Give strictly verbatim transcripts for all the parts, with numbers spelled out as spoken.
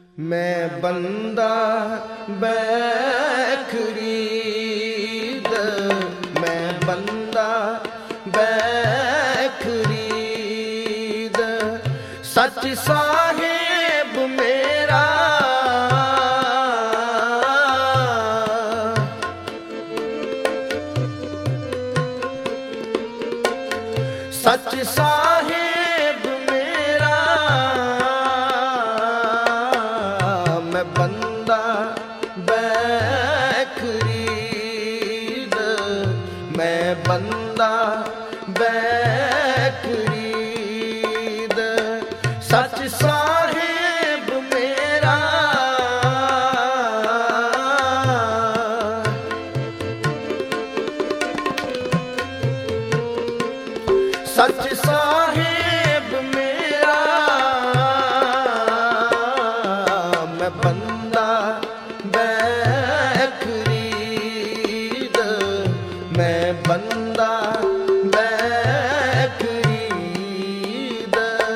मैं बंदा बैखरीद, मैं बंदा बैखरीद, सच साहिब मेरा सच साहिब मेरा, मैं बंदा बैखरीद, मैं बंदा बैखरीद, सच साहिब मेरा, सच साहिब मेरा, मैं बंदा बैखरीद, मैं बंदा बैखरीद।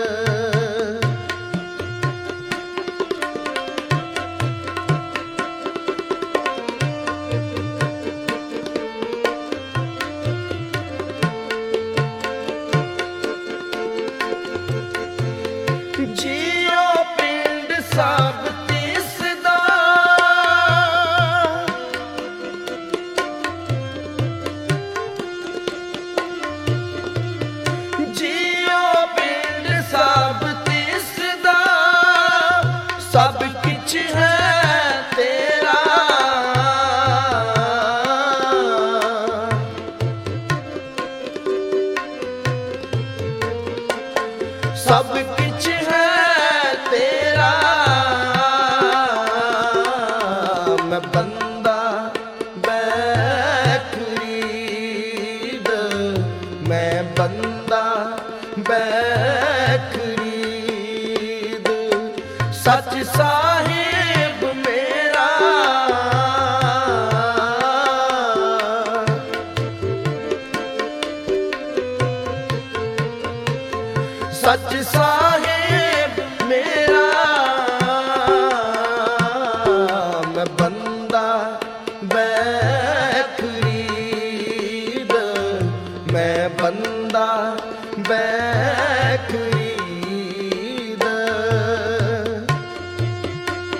जियो पिंड सब तिसदा, जियो पिंड सब तिसदा, सब किछ है तेरा, सब किछ है तेरा, मैं बंदा बैखरीद, मैं बंदा बैखरीद, सच साहिब मेरा, सच साहिब मेरा, मैं बंदा बैखरीद, मैं बंदा बैखरीद।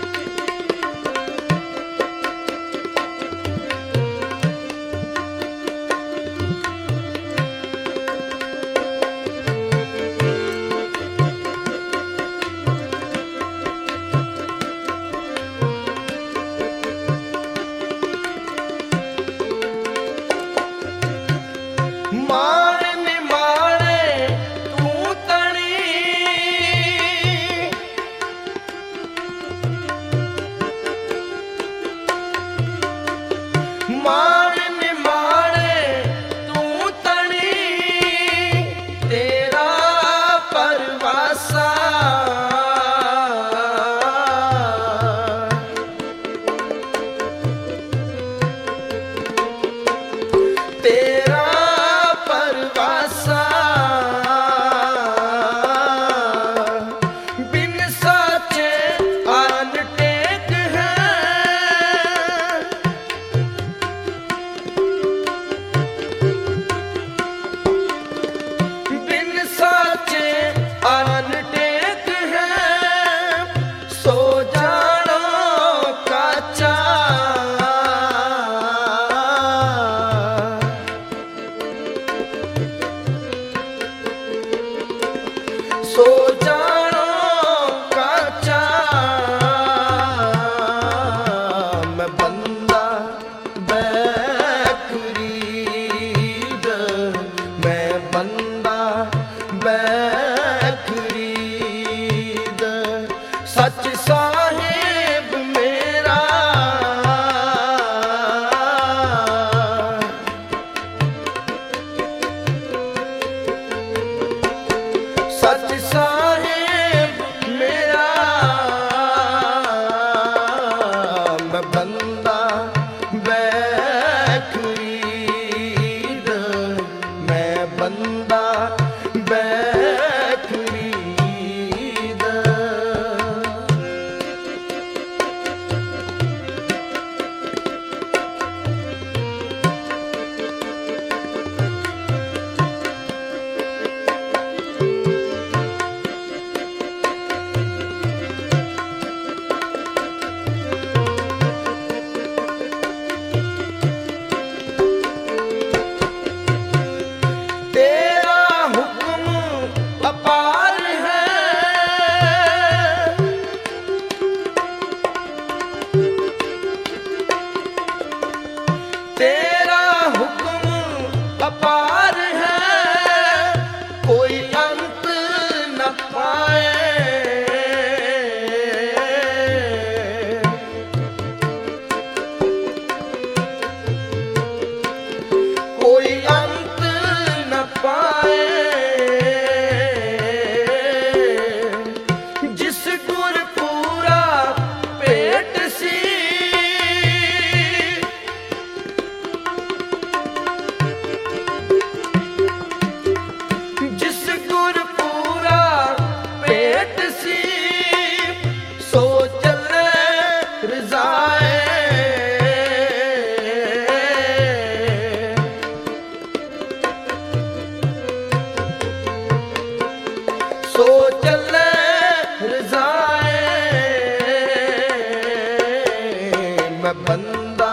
मैं बंदा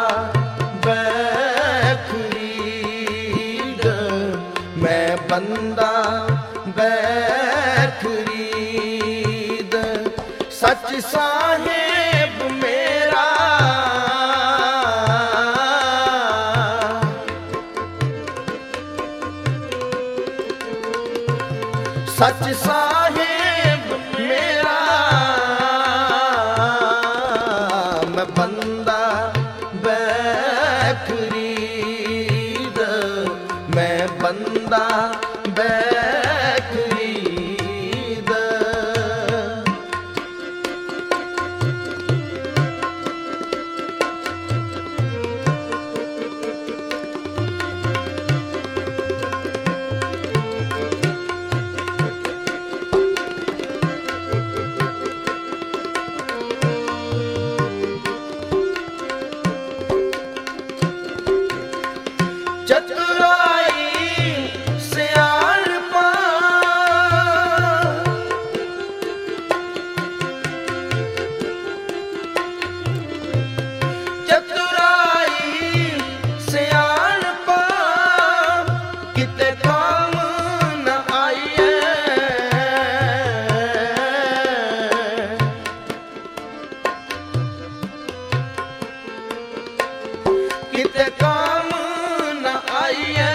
बैखरीद, मैं बंदा बैखरीद, सच साहिब मेरा सच साहिब मेरा, मैं बंदा बैखरीद, मैं बंदा बैखरीद। चतुराई सियाणपा चतुराई सियाणपा किते काम न आईए, किते काम न आईए,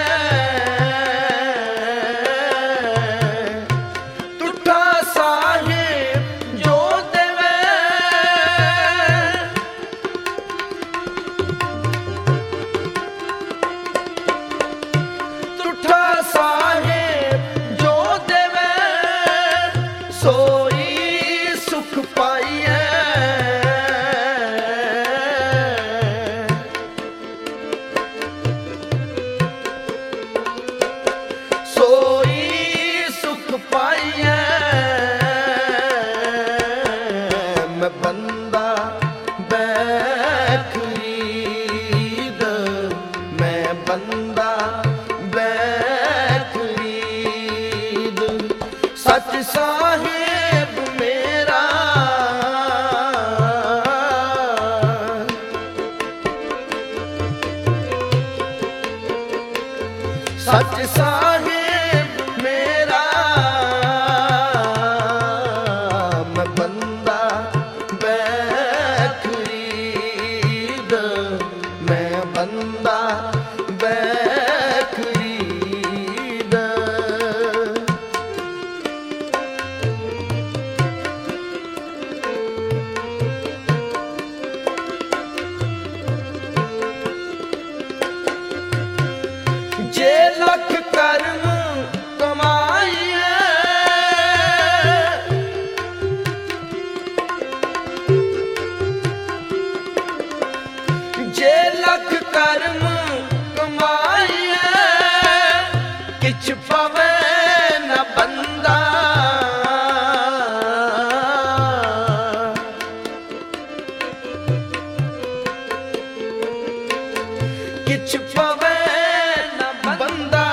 टूटा साहिब जो देवे, टूटा साहिब जो देवे, सोई सुख पाइए। सोई सुख पाइए, मैं बंदा बैखरीद, मैं बंदा बैखरीद, सच साहिब मेरा सच साहिब मेरा, मैं बंदा बैखरीद, मैं बंदा बैखरीद। जे लख कर्म कमाइए, जे लख कर्म कमाइए, किछ पवे न बंदा, किछ पवे न बंदा,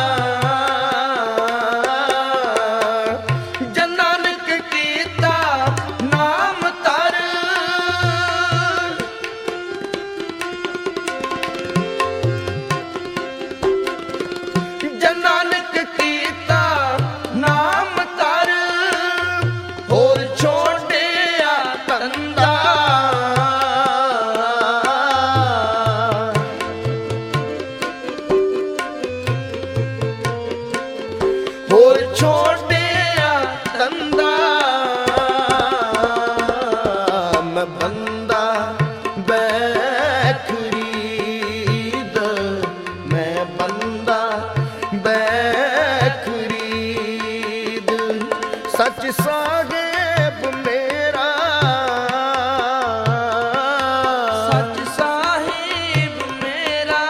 जन नानक कीता नाम तर, जन नानक कीता नाम तर, होर छोड़िया धंधा, होर छोड़िया धंधा, मैं बंदा बैखरीद, मैं बंदा बैखरीद, सच साहिब मेरा सच साहिब मेरा,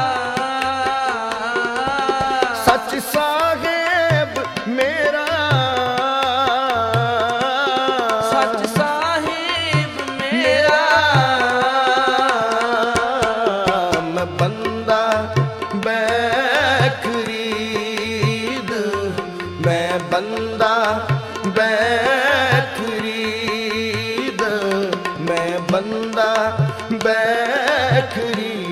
सच साहिब मेरा, सच साहिब मेरा, मैं बंदा बैखरीद, मैं बंदा बैखरीद, ਮੈਂ ਬੰਦਾ ਬੈਠਰੀ